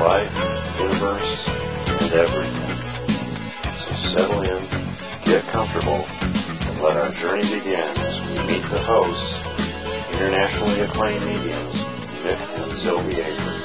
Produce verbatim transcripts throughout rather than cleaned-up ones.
life, universe, and everything. So settle in, get comfortable, and let our journey begin as we meet the hosts, internationally acclaimed mediums, Mick and Sylvie Avery.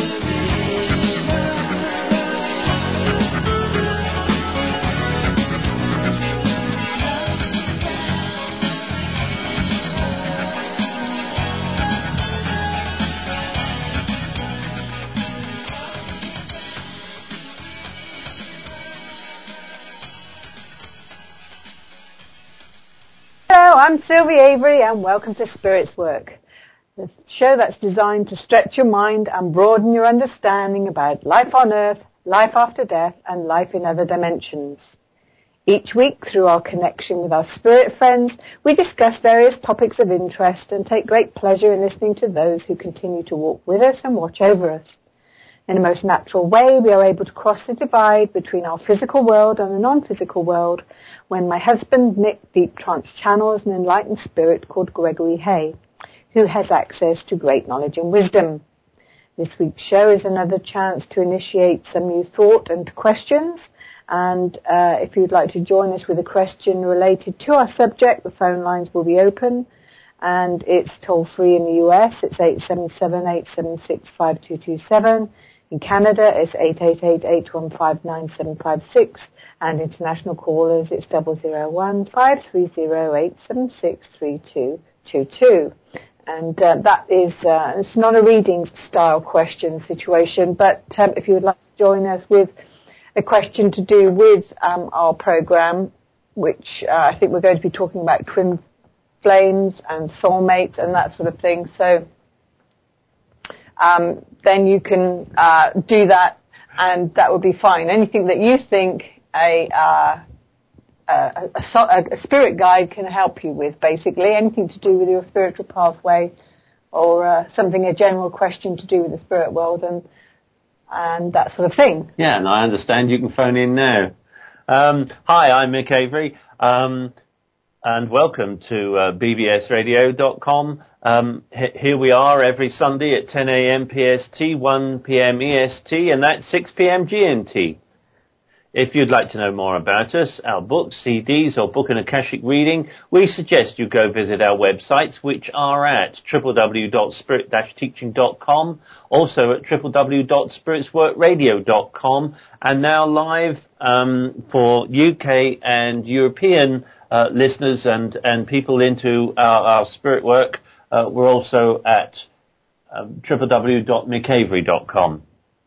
Hello, I'm Sylvie Avery and welcome to Spirit's Work, the show that's designed to stretch your mind and broaden your understanding about life on Earth, life after death, and life in other dimensions. Each week, through our connection with our spirit friends, we discuss various topics of interest and take great pleasure in listening to those who continue to walk with us and watch over us. In a most natural way, we are able to cross the divide between our physical world and the non-physical world when my husband, Mick, deep trance channels an enlightened spirit called Gregory Hay, who has access to great knowledge and wisdom. This week's show is another chance to initiate some new thought and questions. And uh, if you'd like to join us with a question related to our subject, the phone lines will be open. And it's toll-free in the U S. It's eight seven seven, eight seven six, five two two seven. In Canada, it's eight eight eight, eight one five, nine seven five six. And international callers, it's zero zero one, five three zero, eight seven six, three two two two. And uh, that is, uh, it's not a reading style question situation, but um, if you would like to join us with a question to do with um, our program, which uh, I think we're going to be talking about twin flames and soulmates and that sort of thing. So um, then you can uh, do that, and that would be fine. Anything that you think a, uh, a, a, a spirit guide can help you with, basically, anything to do with your spiritual pathway or uh, something, a general question to do with the spirit world and and that sort of thing. Yeah, and I understand you can phone in now. Um, hi, I'm Mick Avery. Um, And welcome to uh, B B S radio dot com. Um, h- here we are every Sunday at ten a.m. P S T, one p.m. E S T, and that's six p.m. G M T. If you'd like to know more about us, our books, C Ds, or book an Akashic reading, we suggest you go visit our websites, which are at w w w dot spirit dash teaching dot com, also at w w w dot spirits work radio dot com, and now live um, for U K and European Uh, listeners and, and people into our, our spirit work, uh, we're also at um, w w w dot mick avery dot com.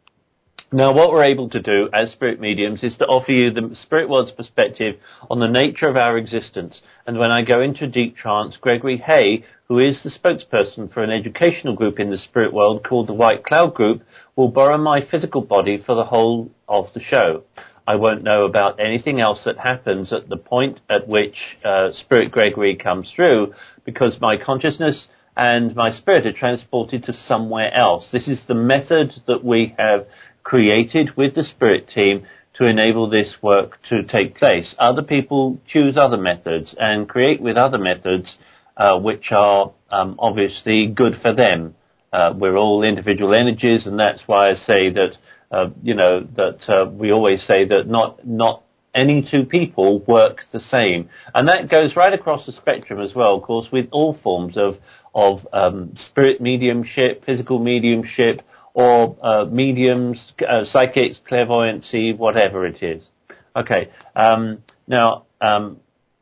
Now, what we're able to do as spirit mediums is to offer you the spirit world's perspective on the nature of our existence. And when I go into deep trance, Gregory Hay, who is the spokesperson for an educational group in the spirit world called the White Cloud Group, will borrow my physical body for the whole of the show. I won't know about anything else that happens at the point at which uh, Spirit Gregory comes through, because my consciousness and my spirit are transported to somewhere else. This is the method that we have created with the spirit team to enable this work to take place. Other people choose other methods and create with other methods uh, which are um, obviously good for them. Uh, we're all individual energies, and that's why I say that Uh, you know, that uh, we always say that not not any two people work the same. And that goes right across the spectrum as well, of course, with all forms of, of um, spirit mediumship, physical mediumship, or uh, mediums, uh, psychics, clairvoyancy, whatever it is. Okay, um, now, um,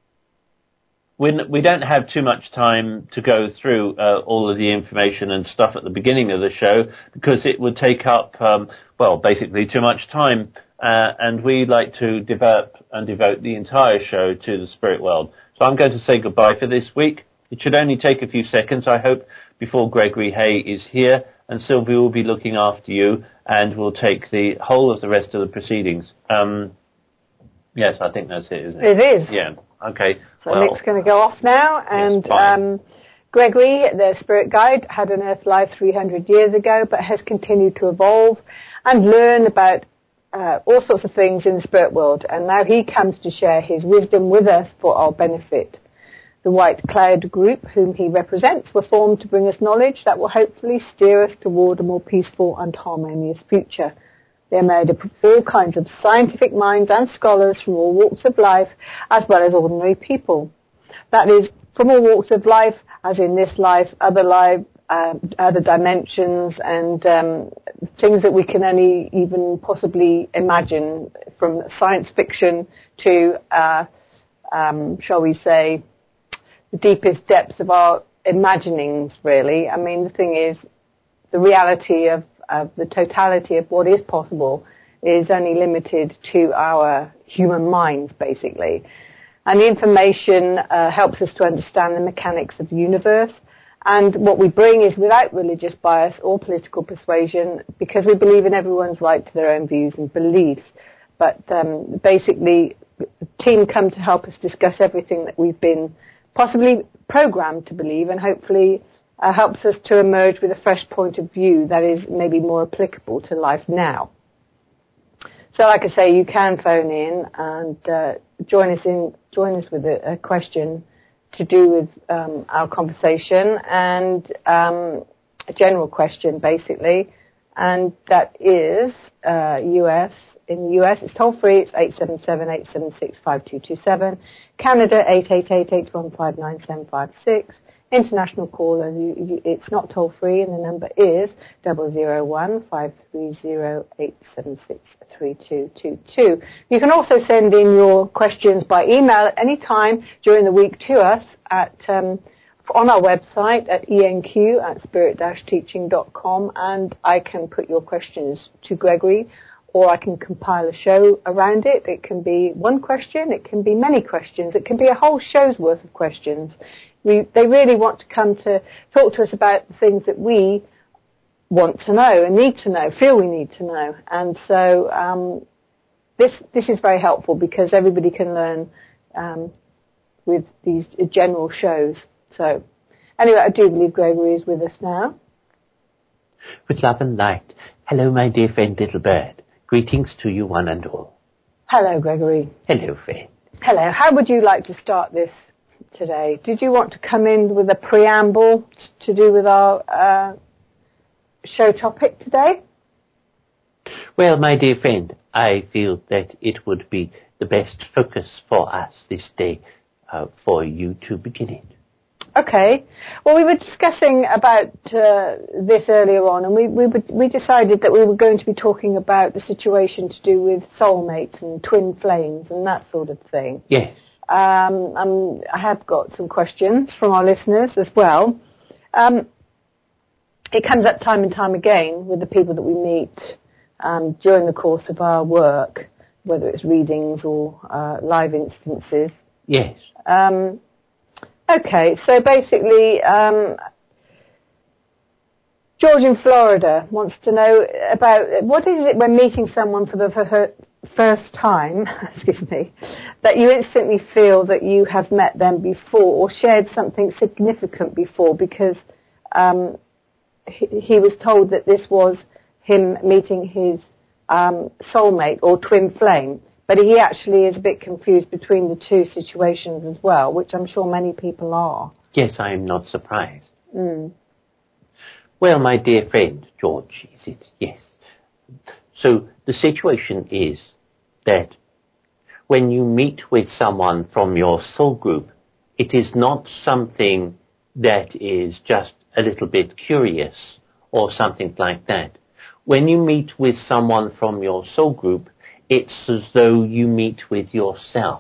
We, we don't have too much time to go through uh, all of the information and stuff at the beginning of the show, because it would take up, um, well, basically too much time. Uh, and we like to develop and devote the entire show to the spirit world. So I'm going to say goodbye for this week. It should only take a few seconds, I hope, before Gregory Hay is here. And Sylvie will be looking after you and will take the whole of the rest of the proceedings. Um, yes, I think that's it, isn't it? It is. Yeah. Okay. So well, Nick's going to go off now, and yes, um, Gregory, the spirit guide, had an Earth life three hundred years ago, but has continued to evolve and learn about uh, all sorts of things in the spirit world. And now he comes to share his wisdom with us for our benefit. The White Cloud Group, whom he represents, were formed to bring us knowledge that will hopefully steer us toward a more peaceful and harmonious future. They are made up of all kinds of scientific minds and scholars from all walks of life, as well as ordinary people. That is, from all walks of life, as in this life, other life, uh, other dimensions, and um, things that we can only even possibly imagine, from science fiction to, uh, um, shall we say, the deepest depths of our imaginings, really. I mean, the thing is, the reality of, of the totality of what is possible is only limited to our human minds, basically. And the information uh, helps us to understand the mechanics of the universe. And what we bring is without religious bias or political persuasion, because we believe in everyone's right to their own views and beliefs. But um, basically, the team come to help us discuss everything that we've been possibly programmed to believe, and hopefully uh, helps us to emerge with a fresh point of view that is maybe more applicable to life now. So, like I say, you can phone in and uh, join us in, join us with a, a question to do with um, our conversation, and um, a general question, basically, and that is uh, U S. In the U S, it's toll-free. It's eight seven seven, eight seven six, five two two seven. Canada, eight eight eight, eight one five, nine seven five six. International caller, you, you, it's not toll-free, and the number is zero zero one, five three zero, eight seven six, three two two two. You can also send in your questions by email at any time during the week to us at um, on our website at E N Q at spirit dash teaching dot com, and I can put your questions to Gregory, or I can compile a show around it. It can be one question, it can be many questions, it can be a whole show's worth of questions. We, they really want to come to talk to us about the things that we want to know and need to know, feel we need to know. And so um, this this is very helpful, because everybody can learn um, with these general shows. So anyway, I do believe Gregory is with us now. With love and light. Hello, my dear friend, little bird. Greetings to you one and all. Hello, Gregory. Hello, friend. Hello. How would you like to start this today? Did you want to come in with a preamble to do with our uh, show topic today? Well, my dear friend, I feel that it would be the best focus for us this day uh, for you to begin it. Okay. Well, we were discussing about uh, this earlier on, and we, we we decided that we were going to be talking about the situation to do with soulmates and twin flames and that sort of thing. Yes. Um, um, I have got some questions from our listeners as well. Um, it comes up time and time again with the people that we meet um, during the course of our work, whether it's readings or uh, live instances. Yes. Um, Okay, so basically, um, George in Florida wants to know about what is it when meeting someone for the for her first time, excuse me, that you instantly feel that you have met them before or shared something significant before, because um, he, he was told that this was him meeting his um, soulmate or twin flame. But he actually is a bit confused between the two situations as well, which I'm sure many people are. Yes, I am not surprised. Mm. Well, my dear friend, George, is it? Yes. So the situation is that when you meet with someone from your soul group, it is not something that is just a little bit curious or something like that. When you meet with someone from your soul group, it's as though you meet with yourself.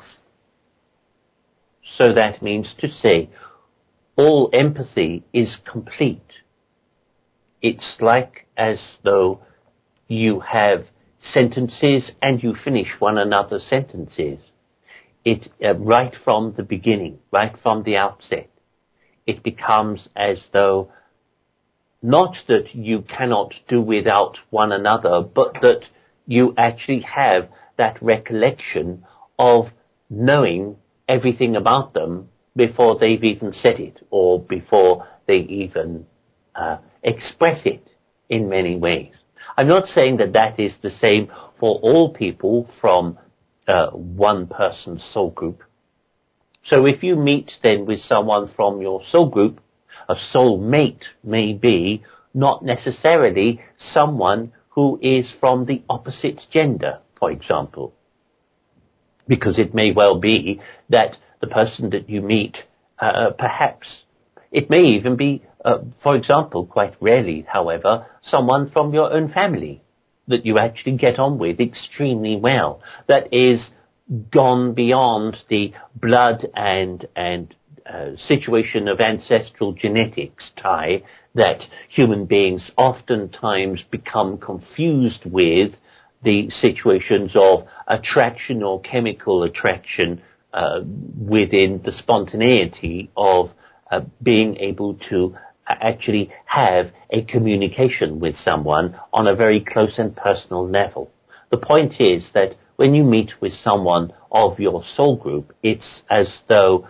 So that means to say, all empathy is complete. It's like as though you have sentences and you finish one another's sentences. It uh, right from the beginning, right from the outset, it becomes as though not that you cannot do without one another, but that you actually have that recollection of knowing everything about them before they've even said it, or before they even uh, express it in many ways. I'm not saying that that is the same for all people from uh, one person's soul group. So if you meet then with someone from your soul group, a soul mate may be not necessarily someone who is from the opposite gender, for example. Because it may well be that the person that you meet, uh, perhaps, it may even be, uh, for example, quite rarely, however, someone from your own family that you actually get on with extremely well, that is gone beyond the blood and and uh, situation of ancestral genetics tie that human beings oftentimes become confused with the situations of attraction or chemical attraction uh, within the spontaneity of uh, being able to actually have a communication with someone on a very close and personal level. The point is that when you meet with someone of your soul group, it's as though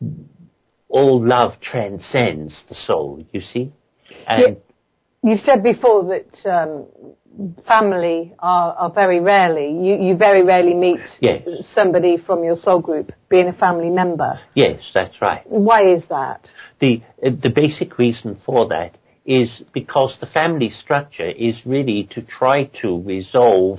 all love transcends the soul, you see? And you, you've said before that um, family are, are very rarely, you, you very rarely meet yes. somebody from your soul group being a family member. Yes, that's right. Why is that? The, uh, the basic reason for that is because the family structure is really to try to resolve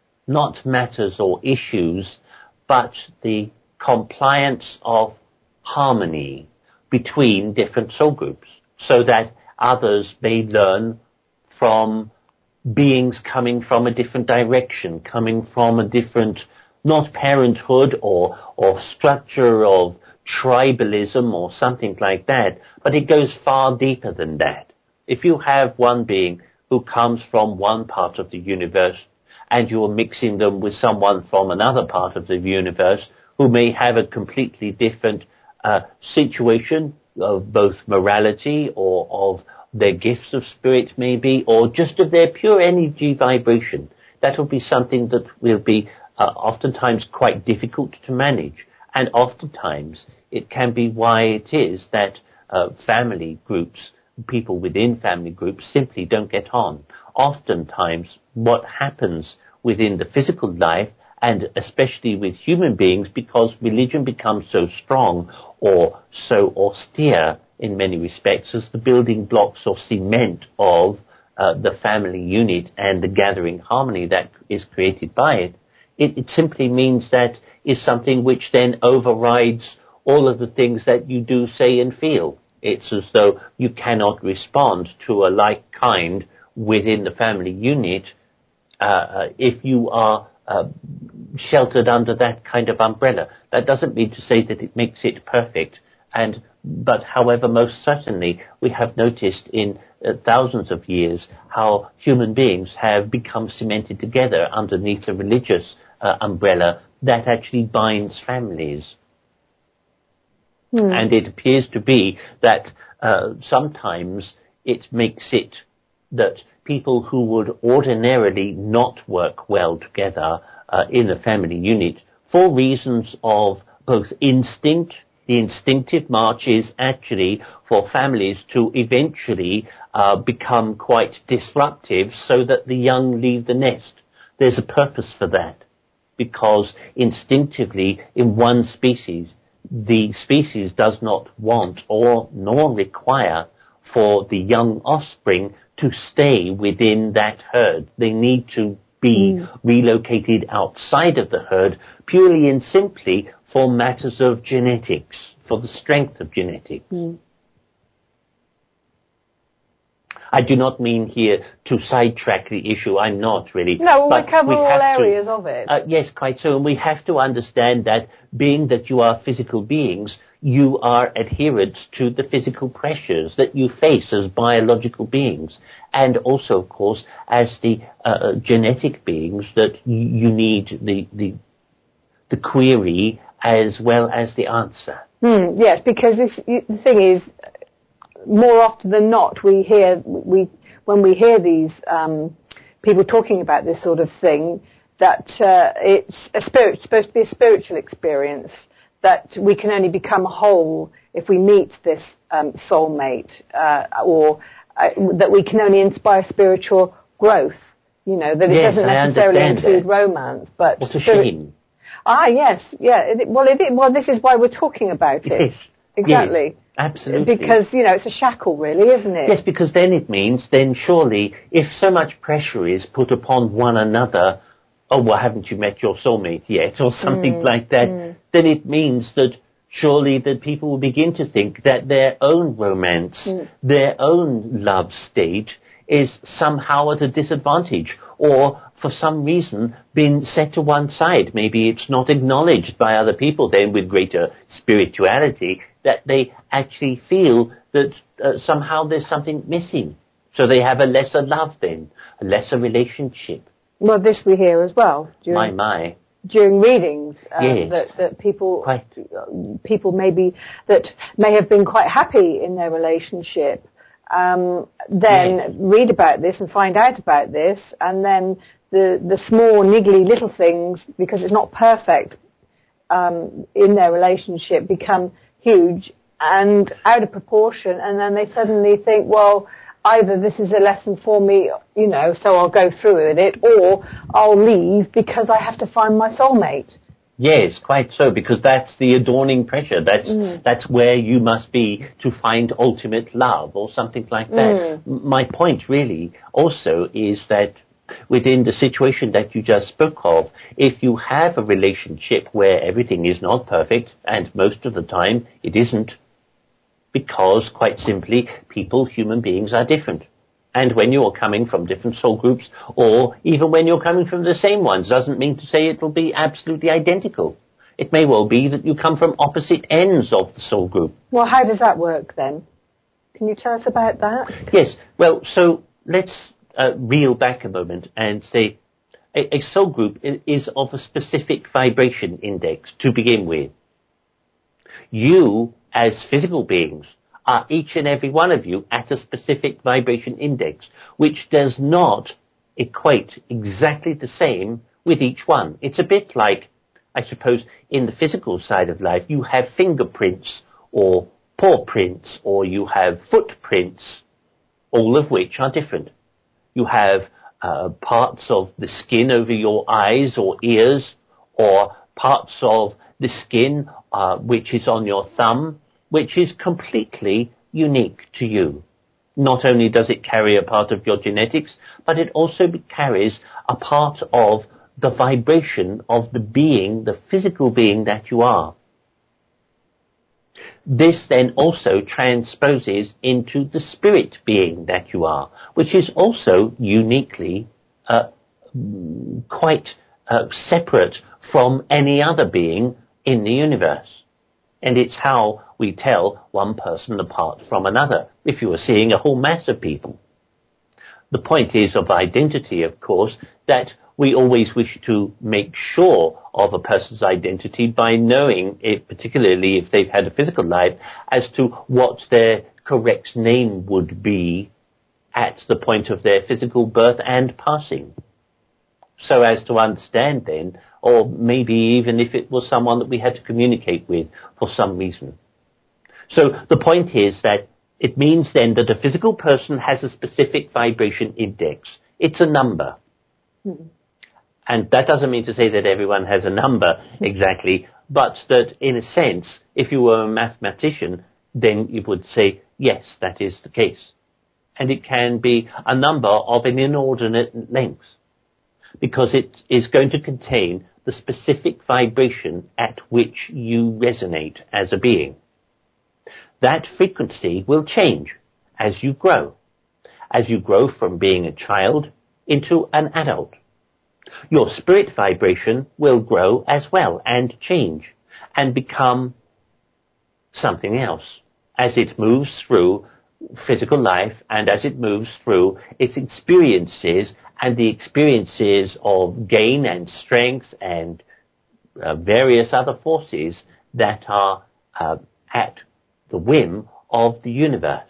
not matters or issues, but the compliance of harmony between different soul groups, so that others may learn from beings coming from a different direction, coming from a different, not parenthood or, or structure of tribalism or something like that, but it goes far deeper than that. If you have one being who comes from one part of the universe and you're mixing them with someone from another part of the universe who may have a completely different uh, situation of both morality or of their gifts of spirit maybe, or just of their pure energy vibration, that will be something that will be uh, oftentimes quite difficult to manage. And oftentimes it can be why it is that uh, family groups, people within family groups simply don't get on. Oftentimes what happens within the physical life, and especially with human beings, because religion becomes so strong or so austere in many respects as the building blocks or cement of uh, the family unit and the gathering harmony that is created by it, it, it simply means that is something which then overrides all of the things that you do, say, and feel. It's as though you cannot respond to a like kind within the family unit uh, if you are uh, sheltered under that kind of umbrella. That doesn't mean to say that it makes it perfect, and but however, most certainly we have noticed in uh, thousands of years how human beings have become cemented together underneath a religious uh, umbrella that actually binds families. Mm. And it appears to be that uh, sometimes it makes it that people who would ordinarily not work well together uh, in a family unit, for reasons of both instinct, the instinctive march is actually for families to eventually uh, become quite disruptive so that the young leave the nest. There's a purpose for that, because instinctively in one species, the species does not want or nor require for the young offspring to stay within that herd. They need to be mm. relocated outside of the herd purely and simply for matters of genetics, for the strength of genetics. Mm. I do not mean here to sidetrack the issue. I'm not really. No, but we cover we all areas to, of it. Uh, yes, quite so. And we have to understand that being that you are physical beings, you are adherent to the physical pressures that you face as biological beings. And also, of course, as the uh, genetic beings, that you need the, the, the query as well as the answer. Mm, yes, because this, the thing is, more often than not, we hear we when we hear these um, people talking about this sort of thing, that uh, it's a spirit, supposed to be a spiritual experience, that we can only become whole if we meet this um, soulmate, uh, or uh, that we can only inspire spiritual growth. You know, that it yes, doesn't necessarily include that. romance, but what a spirit- shame. Ah, yes, yeah. It, well, it, well, this is why we're talking about it. Yes. Exactly. Yes, absolutely. Because, you know, it's a shackle, really, isn't it? Yes, because then it means, then surely, if so much pressure is put upon one another, oh, well, haven't you met your soulmate yet, or something mm, like that, mm. then it means that surely that people will begin to think that their own romance, mm. their own love state is somehow at a disadvantage, or for some reason been set to one side. Maybe it's not acknowledged by other people then with greater spirituality, that they actually feel that uh, somehow there's something missing. So they have a lesser love then, a lesser relationship. Well, this we hear as well. During, my, my. During readings, um, yes. that, that people, quite. people maybe that may have been quite happy in their relationship, um, then yes. read about this and find out about this, and then the, the small, niggly little things, because it's not perfect um, in their relationship, become huge and out of proportion, and then they suddenly think, well, either this is a lesson for me, you know, so I'll go through with it, or I'll leave because I have to find my soulmate. Yes, quite so, because that's the adorning pressure. That's mm. that's where you must be to find ultimate love or something like that. Mm. My point really also is that within the situation that you just spoke of, if you have a relationship where everything is not perfect, and most of the time it isn't, because quite simply people, human beings, are different. And when you're coming from different soul groups, or even when you're coming from the same ones, doesn't mean to say it will be absolutely identical. It may well be that you come from opposite ends of the soul group. Well, how does that work then? Can you tell us about that? Yes. Well, so let's uh, reel back a moment and say a, a soul group is of a specific vibration index to begin with. You, as physical beings, are each and every one of you at a specific vibration index, which does not equate exactly the same with each one. It's a bit like, I suppose, in the physical side of life, you have fingerprints or paw prints, or you have footprints, all of which are different. You have uh, parts of the skin over your eyes or ears, or parts of the skin uh, which is on your thumb, which is completely unique to you. Not only does it carry a part of your genetics, but it also carries a part of the vibration of the being, the physical being that you are. This then also transposes into the spirit being that you are, which is also uniquely uh, quite uh, separate from any other being in the universe. And it's how we tell one person apart from another, if you are seeing a whole mass of people. The point is of identity, of course, that we always wish to make sure of a person's identity by knowing, if, particularly if they've had a physical life, as to what their correct name would be at the point of their physical birth and passing. So as to understand then, or maybe even if it was someone that we had to communicate with for some reason. So the point is that it means then that a physical person has a specific vibration index. It's a number. Mm-hmm. And that doesn't mean to say that everyone has a number exactly, but that in a sense, if you were a mathematician, then you would say, yes, that is the case. And it can be a number of an inordinate length, because it is going to contain the specific vibration at which you resonate as a being. That frequency will change as you grow, as you grow from being a child into an adult. Your spirit vibration will grow as well and change and become something else as it moves through physical life and as it moves through its experiences and the experiences of gain and strength and uh, various other forces that are uh, at the whim of the universe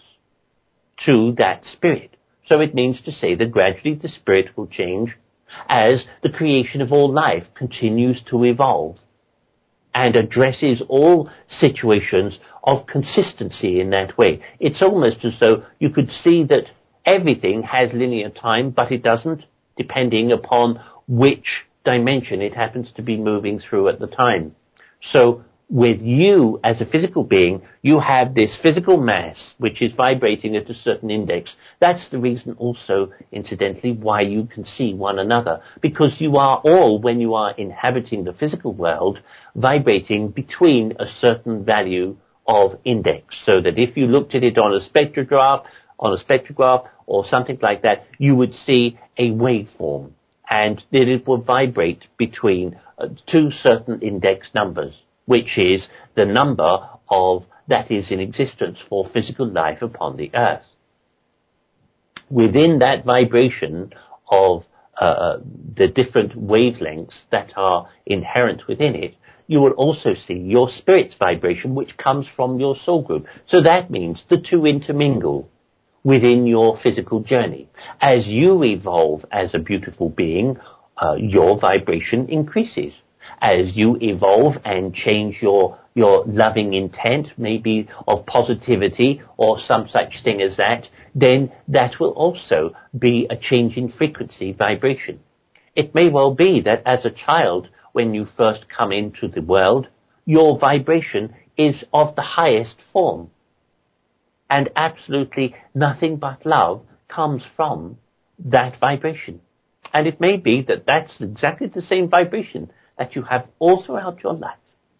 to that spirit. So it means to say that gradually the spirit will change as the creation of all life continues to evolve and addresses all situations of consistency in that way. It's almost as though you could see that everything has linear time, but it doesn't, depending upon which dimension it happens to be moving through at the time. So with you as a physical being, you have this physical mass which is vibrating at a certain index. That's the reason also, incidentally, why you can see one another. Because you are all, when you are inhabiting the physical world, vibrating between a certain value of index. So that if you looked at it on a spectrograph, on a spectrograph or something like that, you would see a waveform. And that it will vibrate between uh, two certain index numbers, which is the number of that is in existence for physical life upon the earth. Within that vibration of uh, the different wavelengths that are inherent within it, you will also see your spirit's vibration, which comes from your soul group. So that means the two intermingle within your physical journey. As you evolve as a beautiful being, uh, your vibration increases. As you evolve and change your your loving intent, maybe of positivity or some such thing as that, then that will also be a change in frequency vibration. It may well be that as a child, when you first come into the world, your vibration is of the highest form. And absolutely nothing but love comes from that vibration. And it may be that that's exactly the same vibration that you have all throughout your life.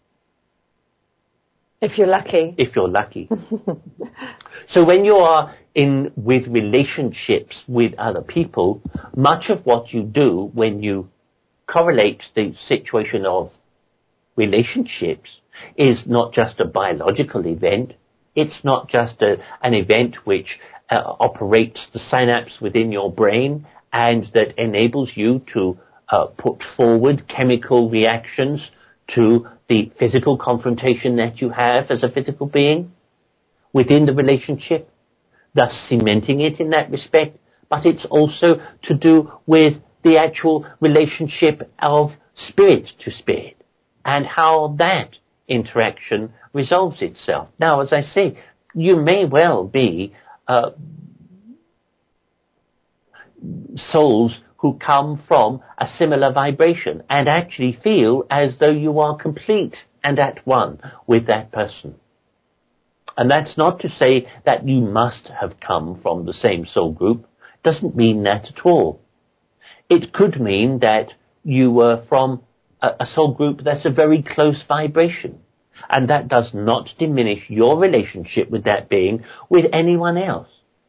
If you're lucky. If you're lucky. So when you are in with relationships with other people, much of what you do when you correlate the situation of relationships is not just a biological event. It's not just a, an event which uh, operates the synapse within your brain and that enables you to uh, put forward chemical reactions to the physical confrontation that you have as a physical being within the relationship, thus cementing it in that respect. But it's also to do with the actual relationship of spirit to spirit and how that interaction resolves itself. Now, as I say, you may well be uh, souls who come from a similar vibration and actually feel as though you are complete and at one with that person. And that's not to say that you must have come from the same soul group. Doesn't mean that at all. It could mean that you were from a, a soul group that's a very close vibration. And that does not diminish your relationship with that being with anyone else.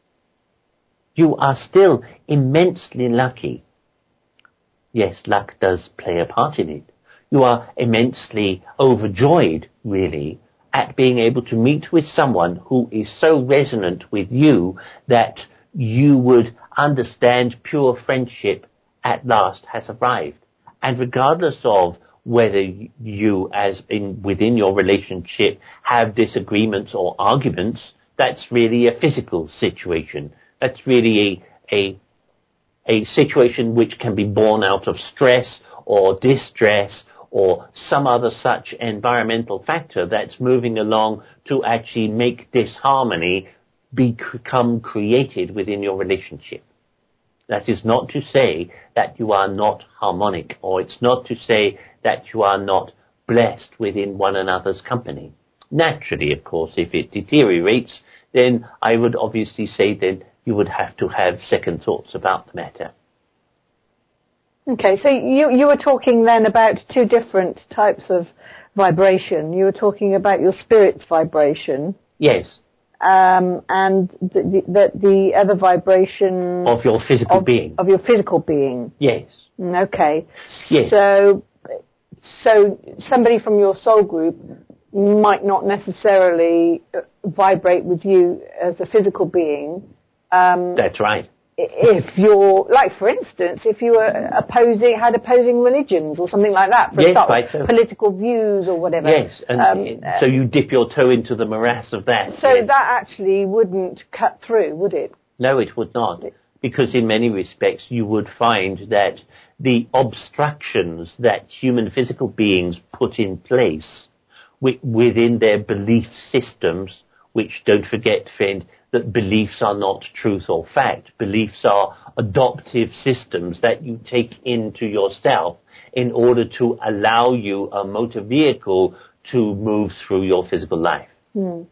You are still immensely lucky. Yes, luck does play a part in it. You are immensely overjoyed, really, at being able to meet with someone who is so resonant with you that you would understand pure friendship at last has arrived. And regardless of whether you, as in within your relationship, have disagreements or arguments, that's really a physical situation. That's really a, a, a situation which can be born out of stress or distress or some other such environmental factor that's moving along to actually make disharmony become created within your relationship. That is not to say that you are not harmonic, or it's not to say that you are not blessed within one another's company. Naturally, of course, if it deteriorates, then I would obviously say that you would have to have second thoughts about the matter. Okay, so you, you were talking then about two different types of vibration. You were talking about your spirit's vibration. Yes. Um, and the, the, the other vibration... Of your physical of, being. Of your physical being. Yes. Okay. Yes. So, so somebody from your soul group might not necessarily vibrate with you as a physical being. Um, That's right. If you're, like for instance, if you were opposing, had opposing religions or something like that, for yes, example, right, so. political views or whatever. Yes, and um, so you dip your toe into the morass of that. So yes. that actually wouldn't cut through, would it? No, it would not, because in many respects you would find that the obstructions that human physical beings put in place within their belief systems, which, don't forget, friend, that beliefs are not truth or fact. Beliefs are adoptive systems that you take into yourself in order to allow you a motor vehicle to move through your physical life. Mm.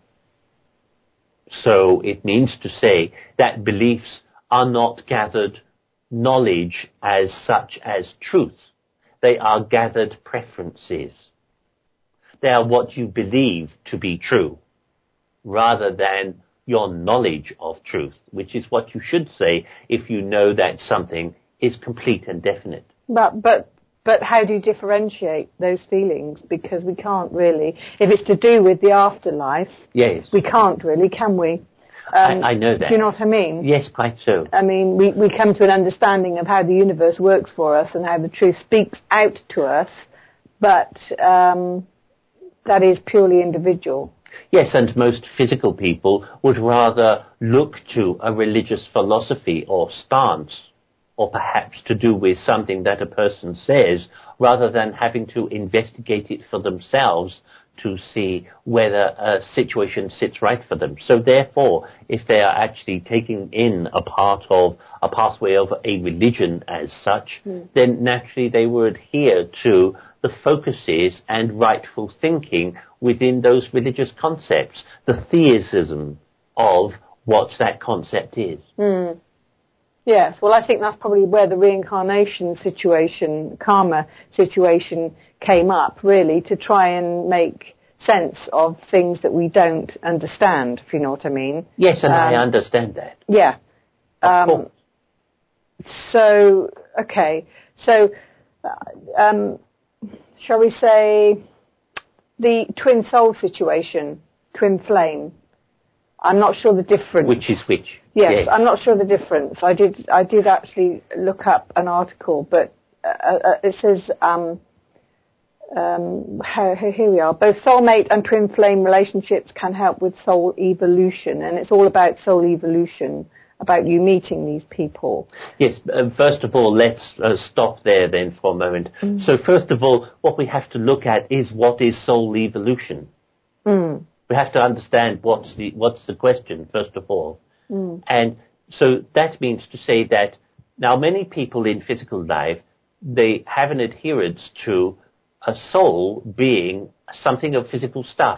So it means to say that beliefs are not gathered knowledge as such as truth. They are gathered preferences. They are what you believe to be true, rather than your knowledge of truth, which is what you should say if you know that something is complete and definite. But, but, but how do you differentiate those feelings? Because we can't really, if it's to do with the afterlife, yes, we can't really, can we? Um, I, I know that. Do you know what I mean? Yes, quite so. I mean, we, we come to an understanding of how the universe works for us and how the truth speaks out to us, but um, that is purely individual. Yes, and most physical people would rather look to a religious philosophy or stance, or perhaps to do with something that a person says, rather than having to investigate it for themselves to see whether a situation sits right for them. So therefore, if they are actually taking in a part of a pathway of a religion as such, mm. then naturally they will adhere to the focuses and rightful thinking within those religious concepts, the theism of what that concept is. Mm. Yes, well, I think that's probably where the reincarnation situation, karma situation came up, really, to try and make sense of things that we don't understand, if you know what I mean. Yes, and um, I understand that. Yeah. Of um, course. So, okay, so, uh, um, shall we say the twin soul situation, twin flame? I'm not sure the difference. Which is which? Yes, yes, I'm not sure the difference. I did I did actually look up an article, but uh, uh, it says, um, um, here, here we are, both soulmate and twin flame relationships can help with soul evolution, and it's all about soul evolution, about you meeting these people. Yes, uh, first of all, let's uh, stop there then for a moment. Mm. So first of all, what we have to look at is what is soul evolution. Mm. We have to understand what's the what's the question, first of all. Mm. And so that means to say that now many people in physical life, they have an adherence to a soul being something of physical stuff,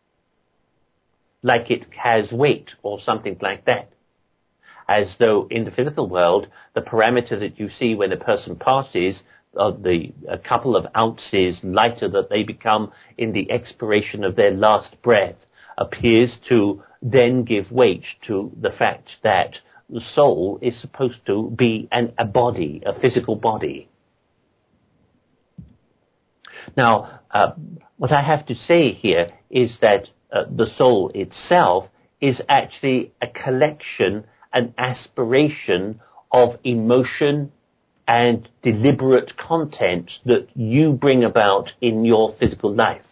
like it has weight or something like that. As though in the physical world, the parameter that you see when a person passes, of the a couple of ounces lighter that they become in the expiration of their last breath, appears to then give weight to the fact that the soul is supposed to be an, a body, a physical body. Now, uh, what I have to say here is that uh, the soul itself is actually a collection, an aspiration of emotion and deliberate content that you bring about in your physical life.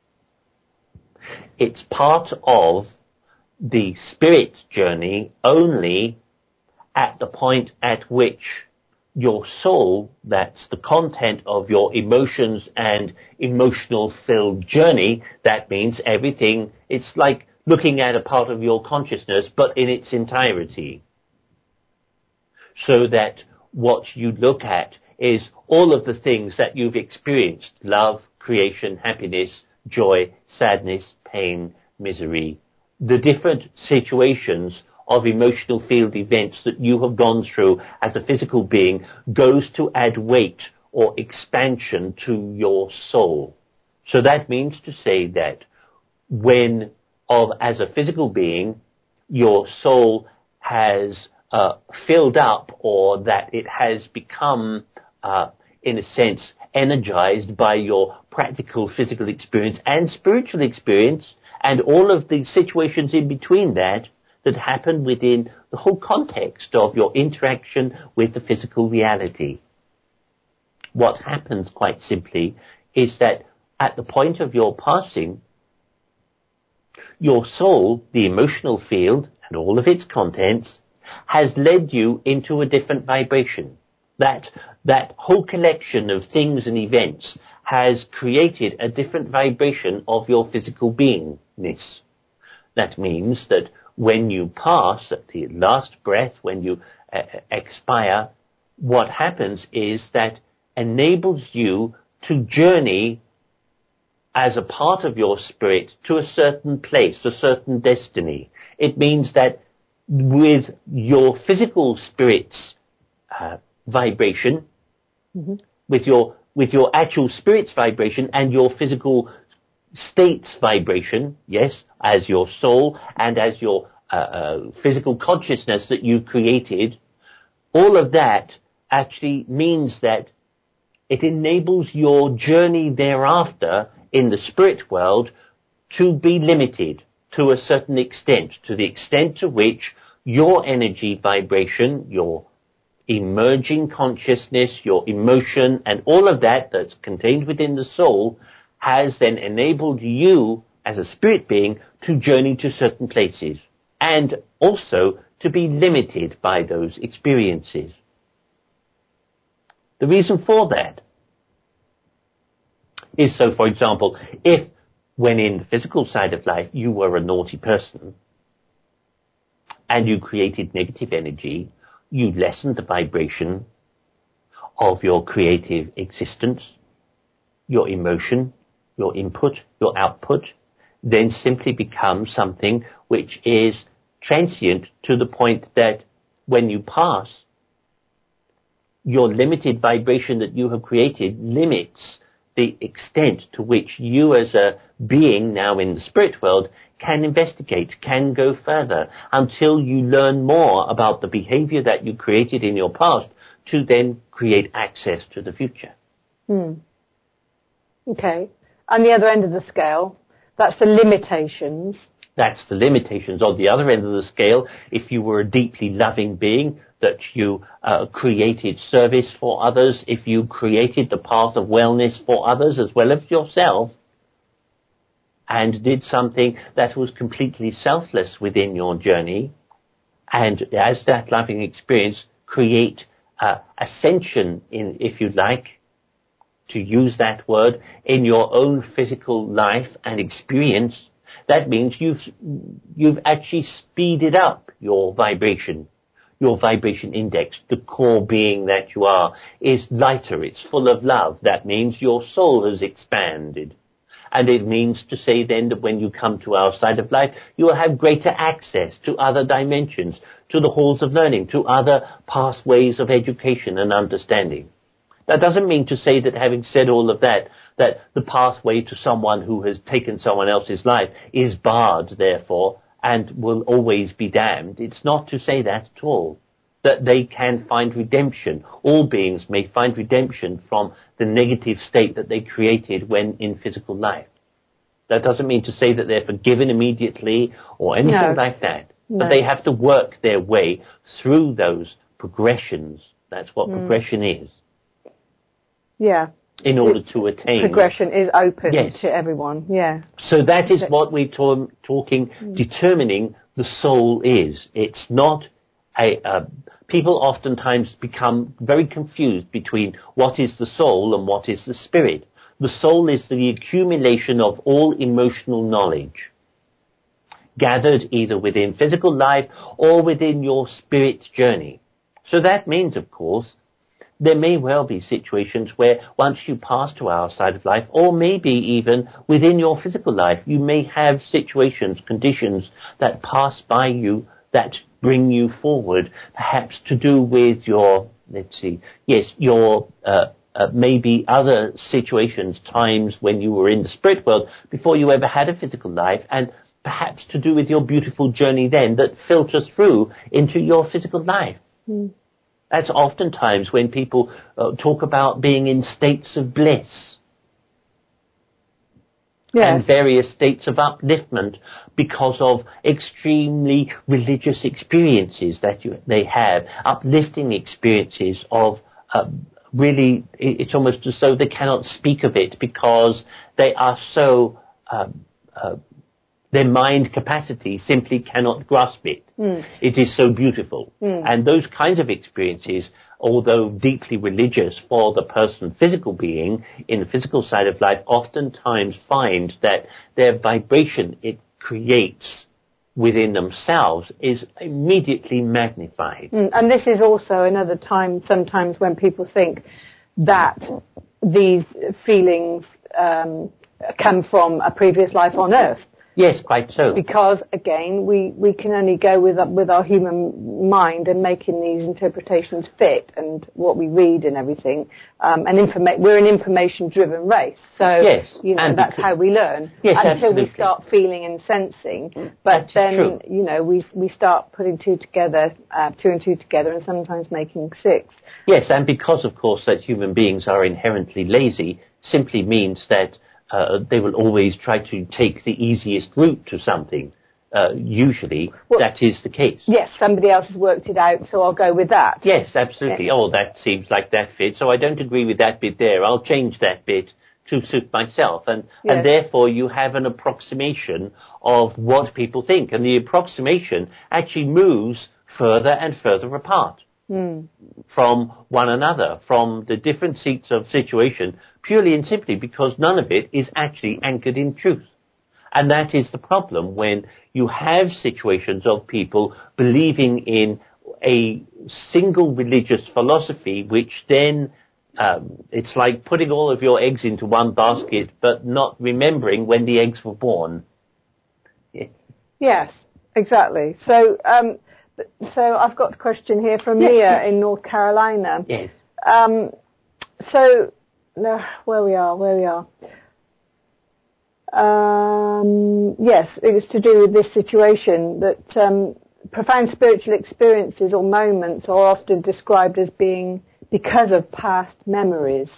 It's part of the spirit journey only at the point at which your soul, that's the content of your emotions and emotional filled journey, that means everything, it's like looking at a part of your consciousness, but in its entirety. So that what you look at is all of the things that you've experienced: love, creation, happiness, joy, sadness, pain, misery, the different situations of emotional field events that you have gone through as a physical being goes to add weight or expansion to your soul. So that means to say that when, of as a physical being, your soul has uh, filled up, or that it has become, uh, in a sense, energized by your practical physical experience and spiritual experience, and all of the situations in between that, that happen within the whole context of your interaction with the physical reality. What happens, quite simply, is that at the point of your passing, your soul, the emotional field, and all of its contents, has led you into a different vibration. That, that whole collection of things and events has created a different vibration of your physical beingness. That means that when you pass, at the last breath, when you uh, expire, what happens is that enables you to journey as a part of your spirit to a certain place, a certain destiny. It means that with your physical spirit's uh, vibration, mm-hmm. with your with your actual spirit's vibration and your physical state's vibration, yes, as your soul and as your uh, uh, physical consciousness that you created, all of that actually means that it enables your journey thereafter in the spirit world to be limited to a certain extent, to the extent to which your energy vibration, your emerging consciousness, your emotion, and all of that that's contained within the soul has then enabled you as a spirit being to journey to certain places and also to be limited by those experiences. The reason for that is so, for example, if when in the physical side of life you were a naughty person and you created negative energy, you lessened the vibration of your creative existence, your emotion, your input, your output, then simply becomes something which is transient to the point that when you pass, your limited vibration that you have created limits the extent to which you as a being now in the spirit world can investigate, can go further, until you learn more about the behavior that you created in your past to then create access to the future. Hmm. Okay. On the other end of the scale, that's the limitations. That's the limitations. On the other end of the scale, if you were a deeply loving being, that you uh, created service for others, if you created the path of wellness for others as well as yourself, and did something that was completely selfless within your journey, and as that loving experience create uh, ascension, in, if you like, to use that word, in your own physical life and experience, that means you've you've actually speeded up your vibration. Your vibration index, the core being that you are, is lighter. It's full of love. That means your soul has expanded. And it means to say then that when you come to our side of life, you will have greater access to other dimensions, to the halls of learning, to other pathways of education and understanding. That doesn't mean to say that, having said all of that, that the pathway to someone who has taken someone else's life is barred, therefore, and will always be damned. It's not to say that at all. That they can find redemption. All beings may find redemption from the negative state that they created when in physical life. That doesn't mean to say that they're forgiven immediately or anything no. like that. No. But they have to work their way through those progressions. That's what mm. progression is. Yeah. In order it, to attain. Progression is open yes. to everyone, yeah. So that is what we're to- talking, mm. determining the soul is. It's not a, uh, people oftentimes become very confused between what is the soul and what is the spirit. The soul is the accumulation of all emotional knowledge, gathered either within physical life or within your spirit journey. So that means, of course, there may well be situations where once you pass to our side of life, or maybe even within your physical life, you may have situations, conditions that pass by you that bring you forward, perhaps to do with your, let's see, yes, your uh, uh, maybe other situations, times when you were in the spirit world before you ever had a physical life, and perhaps to do with your beautiful journey then that filters through into your physical life. Mm. That's oftentimes when people uh, talk about being in states of bliss. Yes. And various states of upliftment because of extremely religious experiences that you, they have, uplifting experiences of uh, really, it's almost as though they cannot speak of it because they are so, uh, uh, their mind capacity simply cannot grasp it. Mm. It is so beautiful. Mm. And those kinds of experiences, although deeply religious for the person, physical being, in the physical side of life, oftentimes find that their vibration, it creates within themselves is immediately magnified. Mm, and this is also another time sometimes when people think that these feelings um, come from a previous life on Earth. Yes, quite so. Because, again, we, we can only go with with our human mind and making these interpretations fit and what we read and everything. Um, and informa- we're an information-driven race. So, yes, you know, and that's how we learn. Yes, until absolutely. we start feeling and sensing. But That's then, true. you know, we we start putting two together, uh, two and two together, and sometimes making six. Yes, and because, of course, that human beings are inherently lazy simply means that Uh, they will always try to take the easiest route to something. Uh, usually, well, that is the case. Yes, somebody else has worked it out, so I'll go with that. Yes, absolutely. Yeah. Oh, that seems like that fits, so I don't agree with that bit there. I'll change that bit to suit myself. And, yes. and therefore, you have an approximation of what people think. And the approximation actually moves further and further apart. Mm. From one another, from the different seats of situation, purely and simply because none of it is actually anchored in truth. And that is the problem when you have situations of people believing in a single religious philosophy, which then um, it's like putting all of your eggs into one basket, but not remembering when the eggs were born. Yeah. Yes, exactly. So, um, So I've got a question here from yes, Mia yes. in North Carolina. Yes. Um, so, no, where we are, where we are. Um, yes, it's to do with this situation that um, profound spiritual experiences or moments are often described as being because of past memories.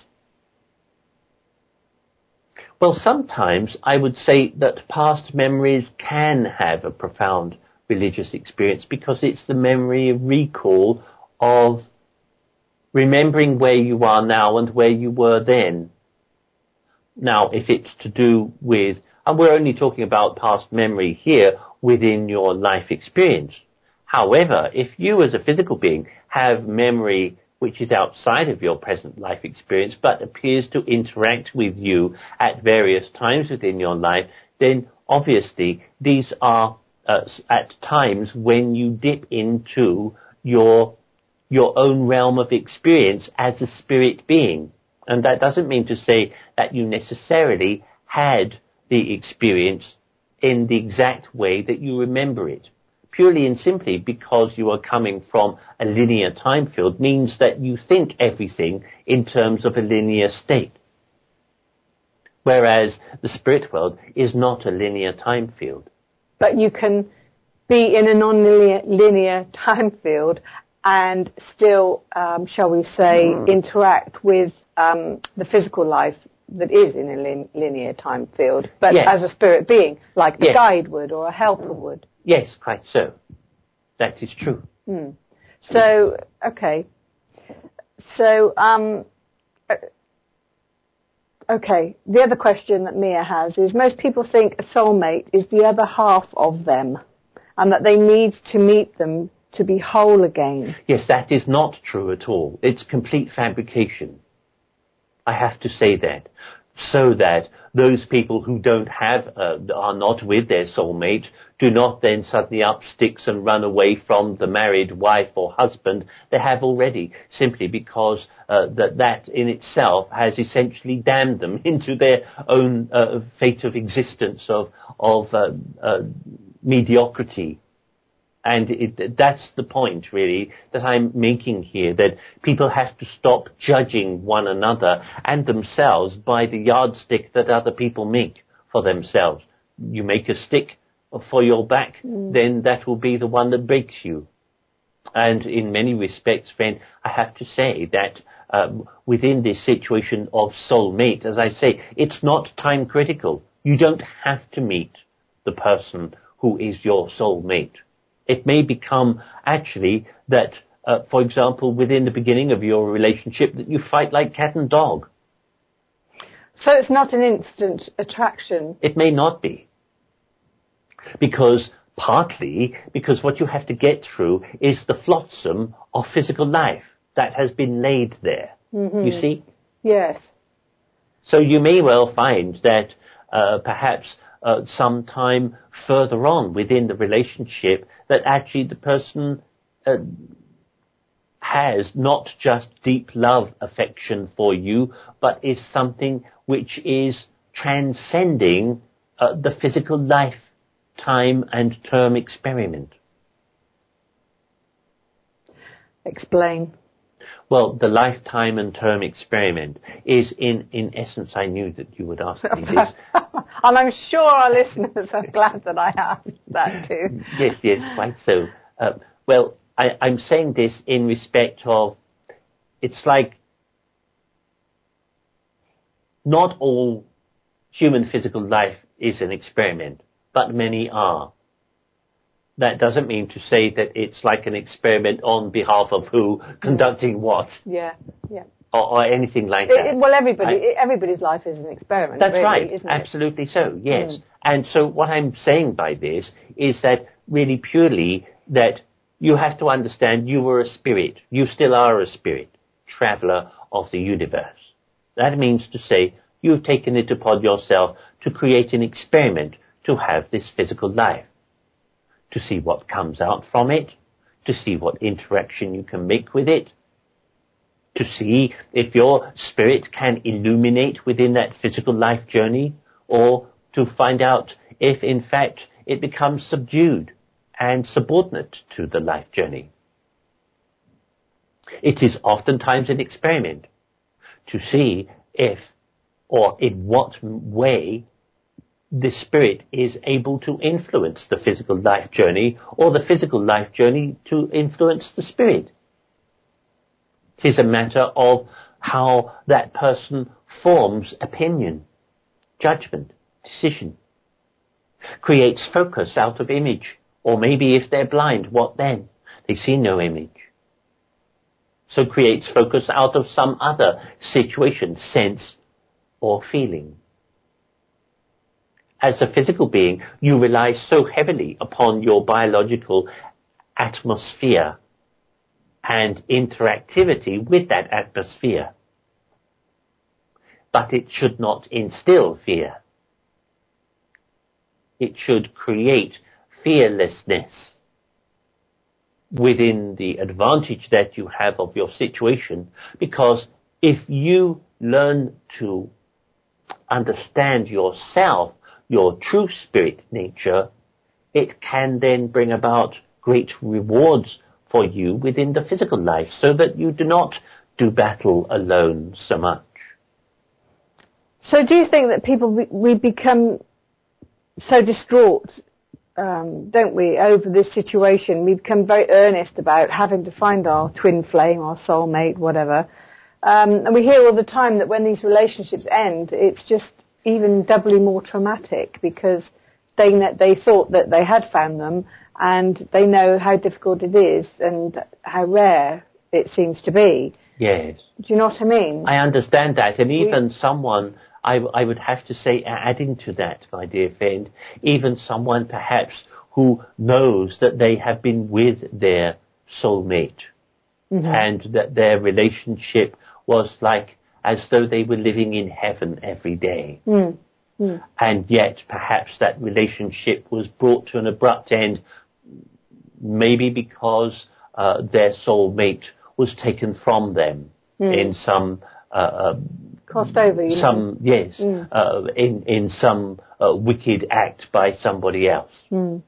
Well, sometimes I would say that past memories can have a profound religious experience because it's the memory of recall of remembering where you are now and where you were then. Now, if it's to do with, and we're only talking about past memory here within your life experience. However, if you as a physical being have memory which is outside of your present life experience but appears to interact with you at various times within your life, then obviously these are Uh, at times when you dip into your your own realm of experience as a spirit being. And that doesn't mean to say that you necessarily had the experience in the exact way that you remember it. Purely and simply because you are coming from a linear time field means that you think everything in terms of a linear state. Whereas the spirit world is not a linear time field. But you can be in a non-linear linear time field and still, um, shall we say, mm. interact with um, the physical life that is in a lin- linear time field, but yes. as a spirit being, like the yes. guide would or a helper would. Yes, quite so. That is true. Mm. So, okay. So, um, okay, the other question that Mia has is, most people think a soulmate is the other half of them and that they need to meet them to be whole again. Yes, that is not true at all. It's complete fabrication. I have to say that. So that those people who don't have, uh, are not with their soulmate, do not then suddenly up sticks and run away from the married wife or husband they have already, simply because uh, that that in itself has essentially damned them into their own uh, fate of existence of of uh, uh, mediocrity. And it, that's the point, really, that I'm making here, that people have to stop judging one another and themselves by the yardstick that other people make for themselves. You make a stick for your back, mm. then that will be the one that breaks you. And in many respects, friend, I have to say that um, within this situation of soulmate, as I say, it's not time critical. You don't have to meet the person who is your soulmate. It may become actually that, uh, for example, within the beginning of your relationship, that you fight like cat and dog. So it's not an instant attraction? It may not be. Because, partly, because what you have to get through is the flotsam of physical life that has been laid there. Mm-hmm. You see? Yes. So you may well find that uh, perhaps uh, some time further on within the relationship that actually the person uh, has not just deep love, affection for you, but is something which is transcending uh, the physical life, time and term experiment. Explain. Well, the lifetime and term experiment is, in, in essence, I knew that you would ask me this. And I'm sure our listeners are glad that I asked that too. Yes, yes, quite so. Uh, well, I, I'm saying this in respect of, it's like not all human physical life is an experiment, but many are. That doesn't mean to say that it's like an experiment on behalf of who, conducting what. Yeah, yeah. Or, or anything like It, that. it, well, everybody, I, everybody's life is an experiment. That's really, right. Isn't Absolutely it? so, yes. Mm. And so what I'm saying by this is that really purely that you have to understand you were a spirit. You still are a spirit, traveler of the universe. That means to say you've taken it upon yourself to create an experiment to have this physical life, to see what comes out from it, to see what interaction you can make with it, to see if your spirit can illuminate within that physical life journey, or to find out if, in fact, it becomes subdued and subordinate to the life journey. It is oftentimes an experiment to see if, or in what way, the spirit is able to influence the physical life journey, or the physical life journey to influence the spirit. It is a matter of how that person forms opinion, judgment, decision, creates focus out of image, or maybe if they're blind, what then? They see no image. So creates focus out of some other situation, sense, or feeling. As a physical being, you rely so heavily upon your biological atmosphere and interactivity with that atmosphere. But it should not instill fear. It should create fearlessness within the advantage that you have of your situation, because if you learn to understand yourself, your true spirit nature, it can then bring about great rewards for you within the physical life, so that you do not do battle alone so much. So do you think that people, we become so distraught, um, don't we, over this situation? We become very earnest about having to find our twin flame, our soulmate, whatever. Um, and we hear all the time that when these relationships end, it's just even doubly more traumatic, because they they thought that they had found them, and they know how difficult it is and how rare it seems to be. Yes. Do you know what I mean? I understand that, and even we, someone, I, I would have to say, adding to that, my dear friend, even someone perhaps who knows that they have been with their soulmate, mm-hmm. and that their relationship was like as though they were living in heaven every day. Mm. Mm. And yet perhaps that relationship was brought to an abrupt end, maybe because uh, their soulmate was taken from them mm. in some uh, crossed over, you some know? yes mm. uh, in in some uh, wicked act by somebody else. Mm.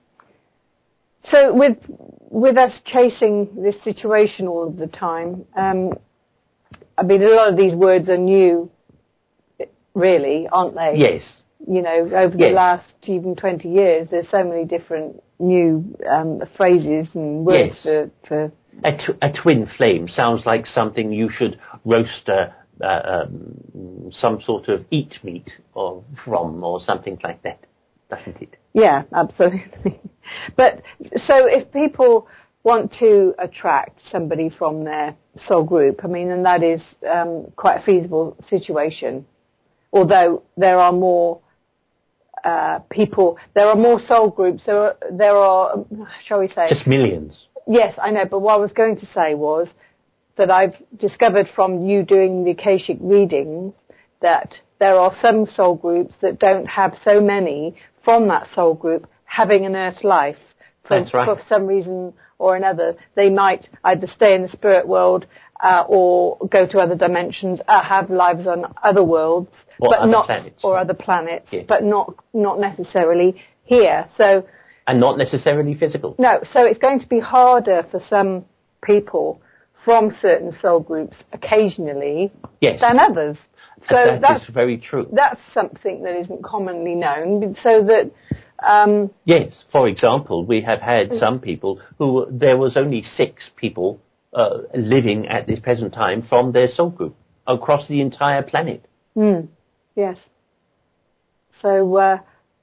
So with with us chasing this situation all of the time, um, I mean, a lot of these words are new, really, aren't they? Yes. You know, over the yes. last even twenty years, there's so many different new um, phrases and words yes. for... for a, tw- a twin flame sounds like something you should roast a, uh, um, some sort of eat meat or from, or something like that, doesn't it? Yeah, absolutely. But so if people want to attract somebody from their soul group, I mean, and that is um, quite a feasible situation, although there are more uh, people, there are more soul groups, there are, there are, shall we say... Just millions. Yes, I know, but what I was going to say was that I've discovered from you doing the Akashic readings that there are some soul groups that don't have so many from that soul group having an earth life. For, That's right. for some reason or another, they might either stay in the spirit world uh, or go to other dimensions, uh, have lives on other worlds, or but other not planets. or other planets, Yeah. but not not necessarily here. So and not necessarily physical. no, so it's going to be harder for some people from certain soul groups occasionally Yes. than others. So that that's is very true. that's something that isn't commonly known. So that. Um, Yes, for example, we have had some people who, there was only six people uh, living at this present time from their soul group across the entire planet. mm, yes. So, uh,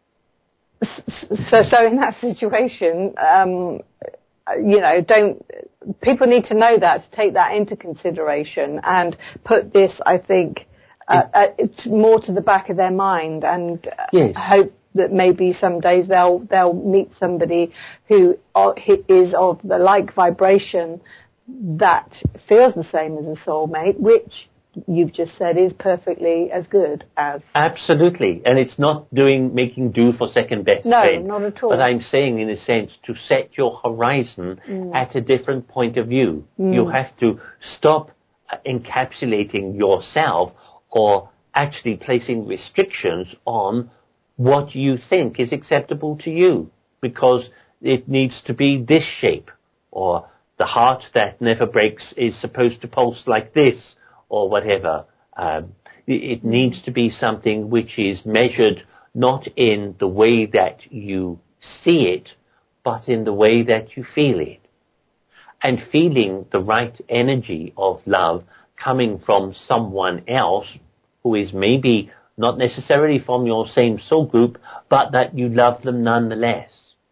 so, so in that situation, um, you know, don't, people need to know that, to take that into consideration and put this, I think, uh, uh, it's more to the back of their mind and uh, Yes. hope that maybe some days they'll they'll meet somebody who is of the like vibration that feels the same as a soulmate, which you've just said is perfectly as good as. Absolutely, and it's not doing making do for second best. No, pain, not at all. But I'm saying, in a sense, to set your horizon mm. at a different point of view. Mm. You have to stop encapsulating yourself or actually placing restrictions on what you think is acceptable to you, because it needs to be this shape, or the heart that never breaks is supposed to pulse like this, or whatever. Um, it needs to be something which is measured not in the way that you see it, but in the way that you feel it. And feeling the right energy of love coming from someone else who is maybe not necessarily from your same soul group, but that you love them nonetheless,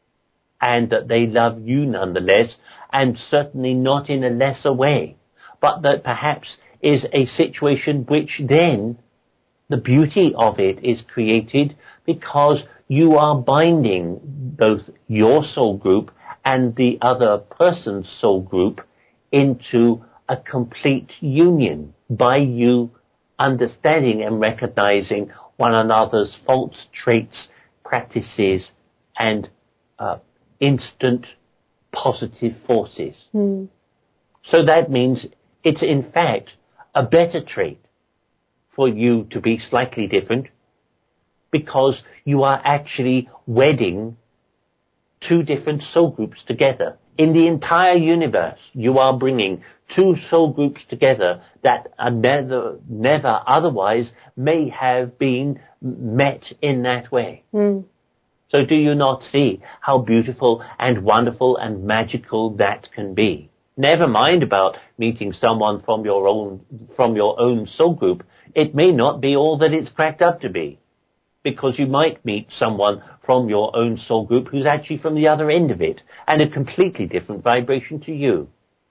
and that they love you nonetheless, and certainly not in a lesser way, but that perhaps is a situation which then the beauty of it is created because you are binding both your soul group and the other person's soul group into a complete union by you understanding and recognizing one another's faults, traits, practices, and uh, instant positive forces. Mm. So that means it's in fact a better trait for you to be slightly different, because you are actually wedding two different soul groups together. In the entire universe, you are bringing two soul groups together that are never, never otherwise may have been met in that way. Mm. So do you not see how beautiful and wonderful and magical that can be? Never mind about meeting someone from your own, from your own soul group. It may not be all that it's cracked up to be, because you might meet someone from your own soul group who's actually from the other end of it and a completely different vibration to you.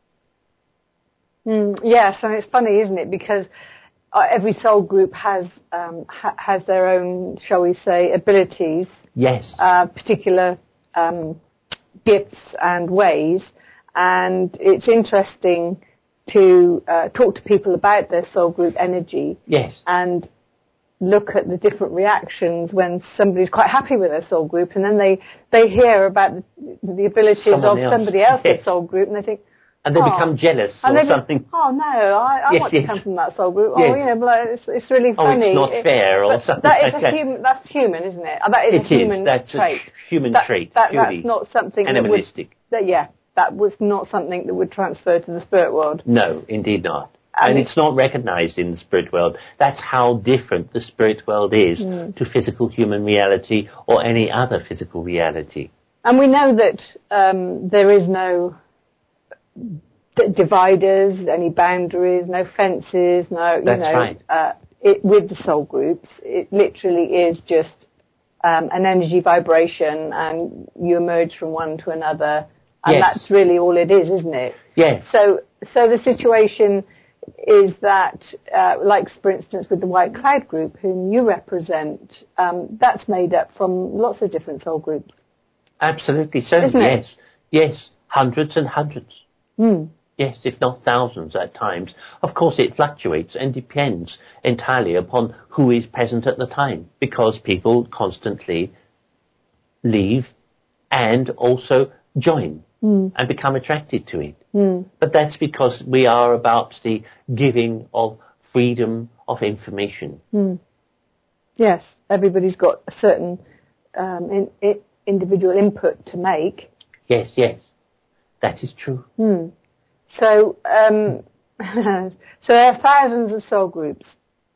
Mm, yes, and it's funny, isn't it? Because uh, every soul group has um, ha- has their own, shall we say, abilities. Yes. Uh, particular um, gifts and ways, and it's interesting to uh, talk to people about their soul group energy. Yes. And look at the different reactions when somebody's quite happy with their soul group, and then they, they hear about the, the abilities Someone of else. somebody else's Yes. soul group, and they think, And they oh. become jealous and or they go, something. oh no, I, I Yes, want yes. to come from that soul group. Yes. Oh, you know, but it's, it's really Oh, funny. it's not It- fair or but something that is like a that. human. That's human, isn't it? Uh, That is It a is. human That's a trait. tr- human that, trait, That, purely that's not something that would. animalistic. That, yeah, that was not something that would transfer to the spirit world. No, indeed not. I And mean- it's not recognized in the spirit world. That's how different the spirit world is Mm. to physical human reality or any other physical reality. And we know that um, there is no d- dividers, any boundaries, no fences, no, you That's know, right. uh, it, with the soul groups, it literally is just um, an energy vibration, and you emerge from one to another, and Yes. that's really all it is, isn't it? Yes. So, so the situation is that, uh, like for instance with the White Cloud group, whom you represent, um, that's made up from lots of different soul groups. Absolutely so. Isn't it? Yes. Yes. Hundreds and hundreds. Mm. Yes, if not thousands at times. Of course, it fluctuates and depends entirely upon who is present at the time, because people constantly leave and also join mm. and become attracted to it. Mm. But that's because we are about the giving of freedom of information. Mm. Yes, everybody's got a certain um, in, in, individual input to make. Yes, yes, that is true. Mm. So, um, so there are thousands of soul groups.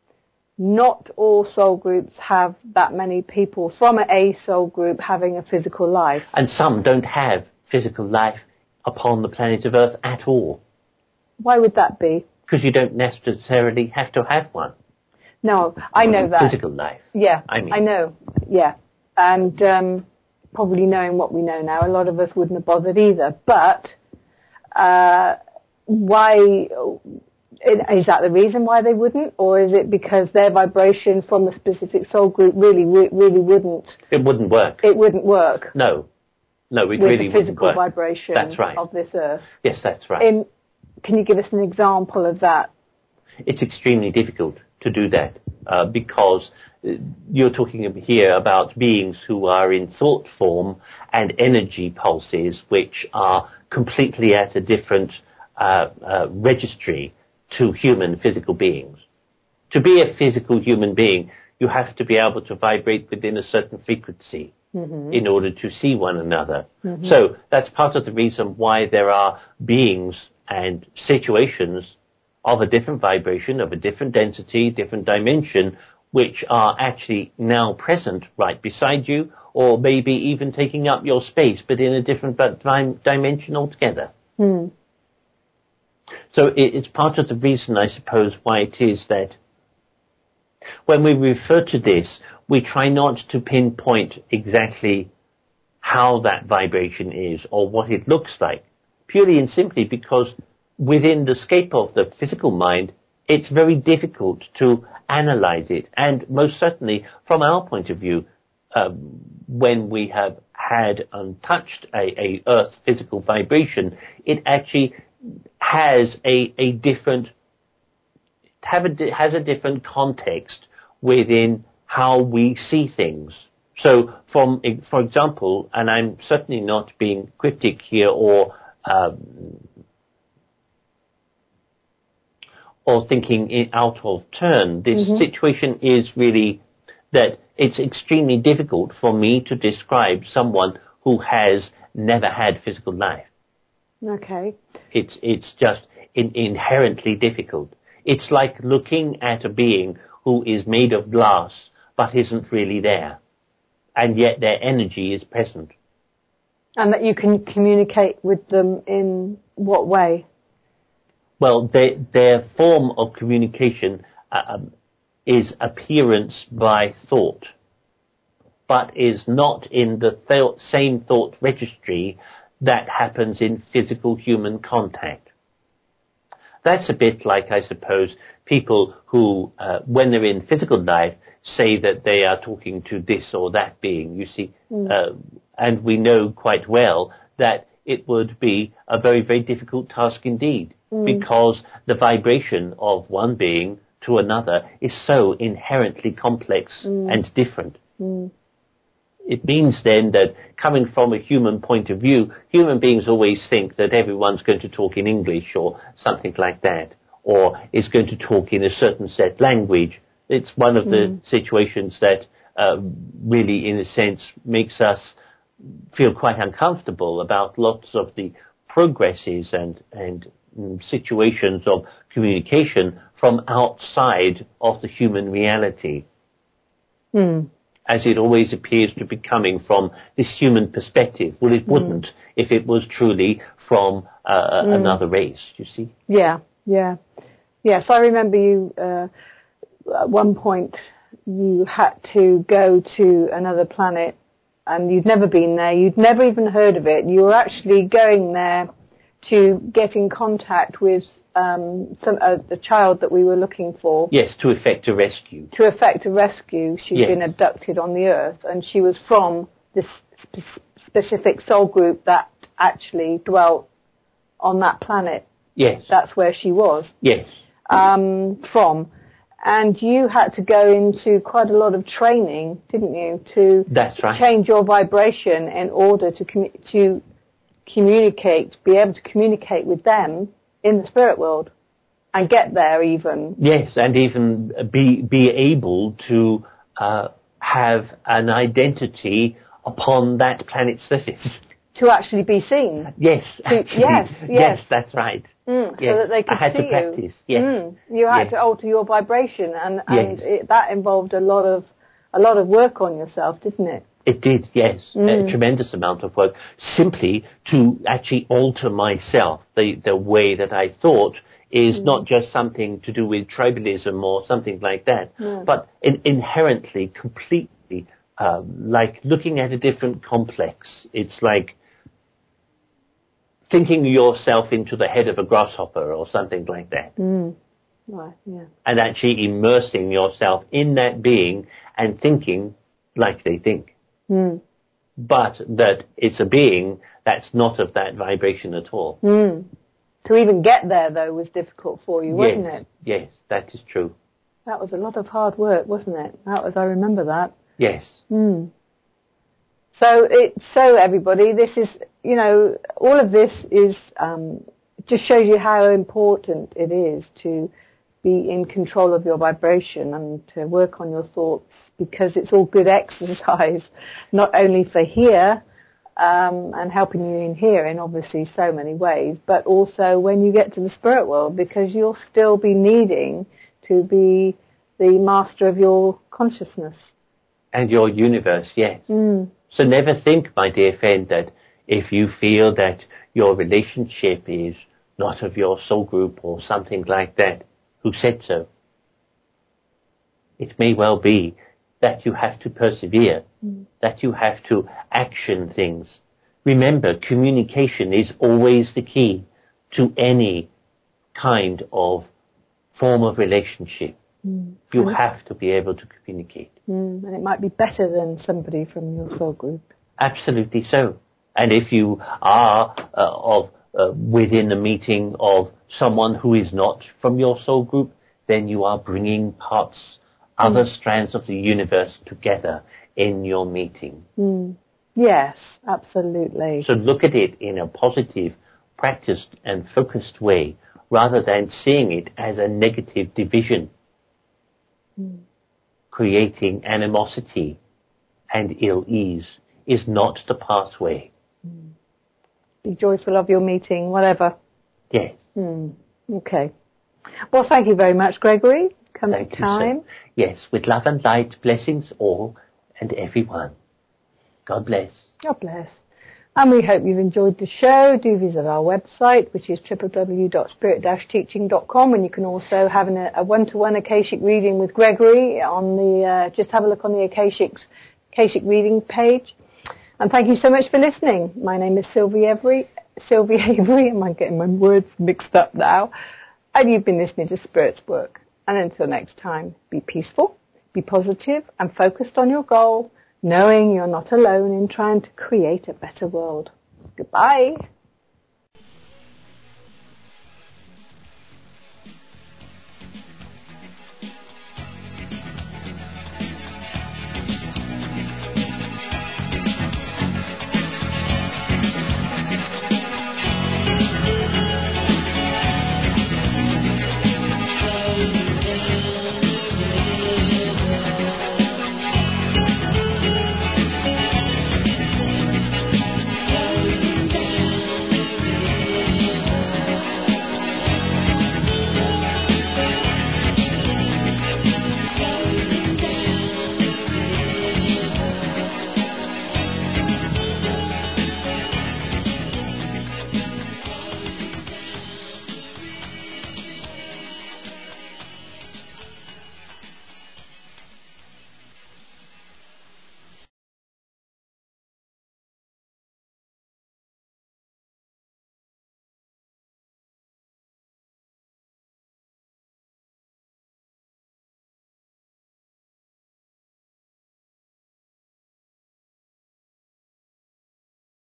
Not all soul groups have that many people from a soul group having a physical life. And some don't have physical life upon the planet of Earth at all. Why would that be? Because you don't necessarily have to have one. No, I know that. Physical life. Yeah, I mean. I know. Yeah. And um, probably knowing what we know now, a lot of us wouldn't have bothered either. But uh, why... Is that the reason why they wouldn't, or is it because their vibration from a specific soul group really, really wouldn't? It wouldn't work. It wouldn't work. No, no, it with really the physical wouldn't work. vibration That's right. of this earth. Yes, that's right. In, can you give us an example of that? It's extremely difficult to do that uh, because uh, you're talking here about beings who are in thought form and energy pulses, which are completely at a different uh, uh, registry to human physical beings. To be a physical human being, you have to be able to vibrate within a certain frequency mm-hmm. in order to see one another. Mm-hmm. So that's part of the reason why there are beings and situations of a different vibration, of a different density, different dimension, which are actually now present right beside you, or maybe even taking up your space, but in a different dimension altogether. Mm. So it's part of the reason, I suppose, why it is that when we refer to this, we try not to pinpoint exactly how that vibration is or what it looks like, purely and simply because within the scope of the physical mind, it's very difficult to analyze it. And most certainly, from our point of view, um, when we have had untouched a, a earth physical vibration, it actually has a, a different have a, has a different context within how we see things. So, from for example, and I'm certainly not being cryptic here or um, or thinking it out of turn. This mm-hmm. situation is really that it's extremely difficult for me to describe someone who has never had physical life. Okay. It's it's just in, inherently difficult. It's like looking at a being who is made of glass but isn't really there, and yet their energy is present. And that you can communicate with them in what way? Well, they, their form of communication um, is appearance by thought, but is not in the th- same thought registry that happens in physical human contact. That's a bit like, I suppose, people who, uh, when they're in physical life, say that they are talking to this or that being, you see. Mm. Uh, and we know quite well that it would be a very, very difficult task indeed, mm. because the vibration of one being to another is so inherently complex mm. and different. Mm. It means then that coming from a human point of view, human beings always think that everyone's going to talk in English or something like that, or is going to talk in a certain set language. It's one of mm. the situations that uh, really, in a sense, makes us feel quite uncomfortable about lots of the progresses and, and um, situations of communication from outside of the human reality. Mm. As it always appears to be coming from this human perspective. Well, it wouldn't mm. if it was truly from uh, mm. another race, you see? Yeah, yeah. Yes, I remember you, uh, at one point, you had to go to another planet, and you'd never been there, you'd never even heard of it. You were actually going there to get in contact with um, some uh, the child that we were looking for. Yes, to effect a rescue. To effect a rescue. She'd yes. been abducted on the Earth, and she was from this spe- specific soul group that actually dwelt on that planet. Yes. That's where she was. Yes. Um, from. And you had to go into quite a lot of training, didn't you, to That's right. change your vibration in order to commu- to communicate, be able to communicate with them in the spirit world and get there even. Yes, and even be be able to uh, have an identity upon that planet's surface. To actually be seen. Yes, To, actually. yes, yes, yes, that's right. Mm, yes. So that they could I had see to practice. you. Yes. Mm, you had yes. to alter your vibration, and, and Yes. it, that involved a lot of a lot of work on yourself, didn't it? It did, yes, Mm. a tremendous amount of work, simply to actually alter myself. The the way that I thought is Mm. not just something to do with tribalism or something like that, Yeah. but in, inherently, completely, um, like looking at a different complex. It's like thinking yourself into the head of a grasshopper or something like that. Mm. Right, yeah. And actually immersing yourself in that being and thinking like they think. Mm. But that it's a being that's not of that vibration at all. Mm. To even get there, though, was difficult for you, wasn't yes, it? yes, that is true. That was a lot of hard work, wasn't it? That was, I remember that. Yes. Mm. So, it, so everybody, this is, you know, all of this is, um, just shows you how important it is to be in control of your vibration and to work on your thoughts, because it's all good exercise, not only for here, um, and helping you in here in obviously so many ways, but also when you get to the spirit world, because you'll still be needing to be the master of your consciousness. And your universe, yes. Mm. So never think, my dear friend, that if you feel that your relationship is not of your soul group or something like that, who said so? It may well be that you have to persevere, mm. that you have to action things. Remember, communication is always the key to any kind of form of relationship. Mm. You mm. have to be able to communicate. Mm. And it might be better than somebody from your soul group. Absolutely so. And if you are uh, of uh, within a meeting of someone who is not from your soul group, then you are bringing parts, other mm. strands of the universe together in your meeting. Mm. Yes, absolutely. So look at it in a positive, practiced and focused way, rather than seeing it as a negative division, mm. creating animosity and ill ease is not the pathway. Mm. Be joyful of your meeting, whatever. Yes. Mm. Okay. Well, thank you very much, Gregory. Come Thank to time. You, yes, with love and light, blessings all and everyone. God bless. God bless. And we hope you've enjoyed the show. Do visit our website, which is w w w dot spirit dash teaching dot com, and you can also have an, a one-to-one Akashic reading with Gregory on the, uh, just have a look on the Akashic's, Akashic reading page. And thank you so much for listening. My name is Sylvie Avery. Sylvie Avery. Am I getting my words mixed up now? And you've been listening to Spirit's Work. And until next time, be peaceful, be positive, and focused on your goal, knowing you're not alone in trying to create a better world. Goodbye.